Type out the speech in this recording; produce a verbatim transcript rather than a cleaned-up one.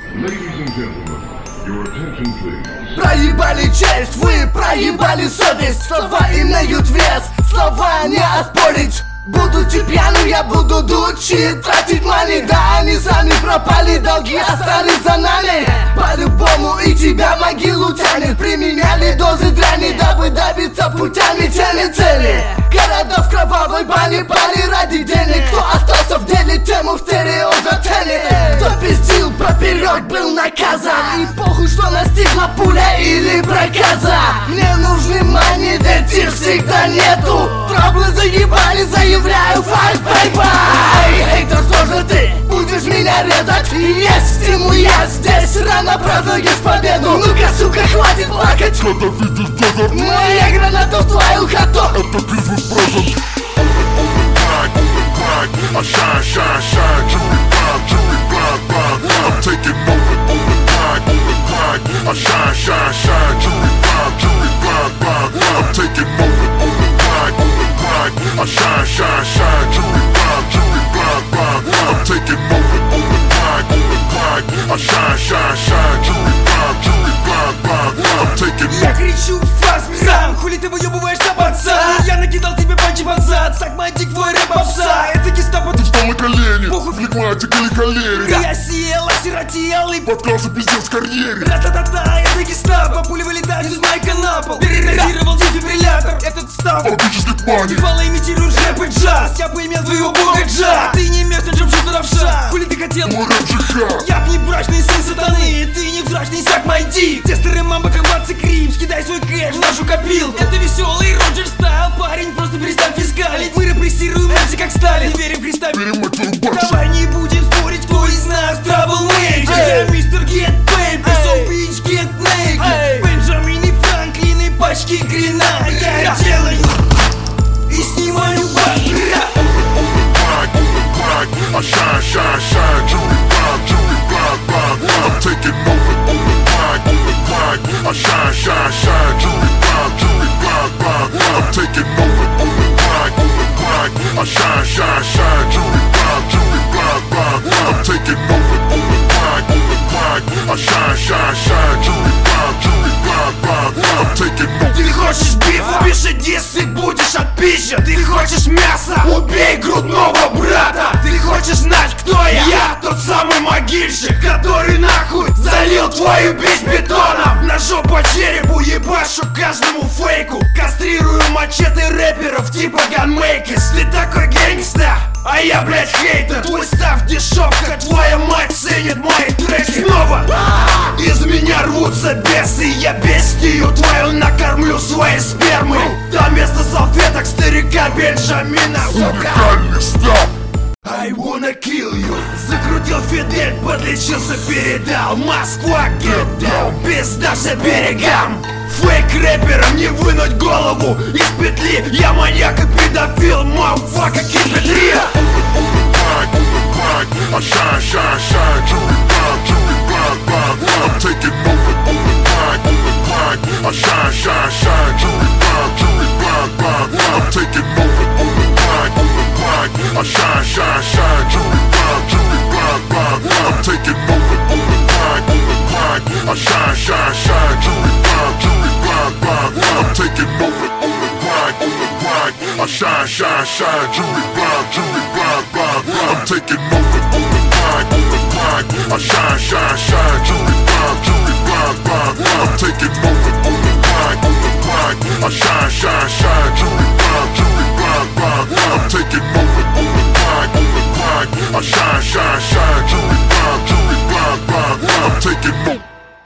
Проебали честь, вы проебали совесть. Слова имеют вес, слова не оспорить. Будучи пьяным, я буду дуть и тратить мани. Да, они сами пропали, долги остались за нами. По-любому и тебя в могилу тянет. Применяли дозы дряни, дабы добиться путями теми цели. Города в кровавой бане пали ради денег. Кто остался в деле, тему в стерео заценит. Кто пиздил поперек, был наказан. И похуй, что настигла пуля или проказа. Мне нужны мани, ведь их всегда нету. Траблы заебали, заявляю факт, бай-бай. Хейтер, что же ты будешь меня резать? Есть ему я здесь, рано празднуешь победу. Ну-ка, сука, хватит плакать. Когда видишь дезерт, моя граната в твою хату. это бизнес present. I shine, shine, shine, jewelry blind, jewelry blind, blind. I'm taking over, on the grind, on the grind. I shine, shine, shine, jewelry blind, jewelry blind, blind. I'm taking over, on the grind, on the grind. I shine, shine, shine, jewelry blind, jewelry blind, blind. I'm taking over, on the grind, on the grind. I shine, shine, shine, jewelry blind, jewelry blind, blind. I'm taking over. Я кричу фас, сам, хули ты выебываешь на пацан? Я накидал тебе панчи в зад, сагматик твой рэп овса. Это гестапо, Ты встал на колени, флегматик или холерик. я сел, осиротел и Подкался пиздец в карьере. ра-та-та-та, это гестапо, пули вылетают из майка на пол. Переродировал дефибриллятор, этот став Фактически паник. Типало имитируешь рэп и джаз. Я бы имел твоего бога джаз. Ты не местный джамшутер овша. Хули ты хотел? Мой рэп джихад. Я б не брачный сын сатаны. Ты не взрачный сак майди. Тестеры мамба, комбатцы крипс. Кидай свой кэш в нашу копилку. Это веселый Роджер Стайл. Парень, просто перестань фискалить. Мы репрессируем эмси как Сталин. Верим в Христа. Берем мать твою баксу. Давай не будем спорить, кто из нас траблмейкер. Я мистер Get Paper, so bitch get naked. Бенджамин и Франклин и пачки грена. Я делаю и снимаю бак. I shine, shine, shine, jewelry blind, jewelry blind, blind. I'm taking over, on the grind, on the grind. I shine, shine, shine, jewelry blind, jewelry blind, blind. I'm taking over, on the grind, on the grind. I shine, shine, shine, jewelry blind, jewelry blind, blind. I'm taking over, on the grind, on the grind. I shine, shine, shine, jewelry blind, jewelry blind, blind. I'm taking over. Ты хочешь бифа? Пиши дисс и будешь отпищен. Ты хочешь мяса? Убей грудного брата. Ты хочешь знать, кто я? Я тот самый могильщик, который нахуй залил твою бич бетоном. Ножом по черепу ебашу каждому фейку. Кастрирую мачете рэперов типа ганмейкис. Ты такой гэнгста, а я, блядь, хейтер. Твой став дешевка, твоя мать ценит мои треки. Снова из меня рвутся бесы. Я бестию твою накормлю своей спермой. Там вместо салфеток старика Бенджамина. Уникальный став. I wanna kill you. Закрутил Фидель, подлечился, передал. Москва, get down, пизда все берегам. Фейк рэперам не вынуть голову из петли. Я маньяк и педофил, motherfucker, keep it real. I shine, shine, shine, jewelry blind, jewelry blind, blind. I'm taking over, on the grind, on the grind. I shine, shine, shine, jewelry blind, jewelry blind, blind. I'm taking over, on the grind, on the grind. I shine, shine, shine, jewelry blind, jewelry blind, blind. I'm taking over, on the grind, on the grind. I shine, shine, shine, jewelry blind, jewelry blind, blind. I'm taking over, on the grind, on the grind. I shine, shine, shine, jewelry blind, jewelry blind, blind. I'm taking over, on the grind, on the grind. I shine, shine, shine, jewelry blind, jewelry blind, blind. I'm taking over, on the grind, on the grind. I shine, shine, shine, jewelry blind, jewelry blind, blind. I'm taking over, on the grind, on the grind. I shine, shine, shine.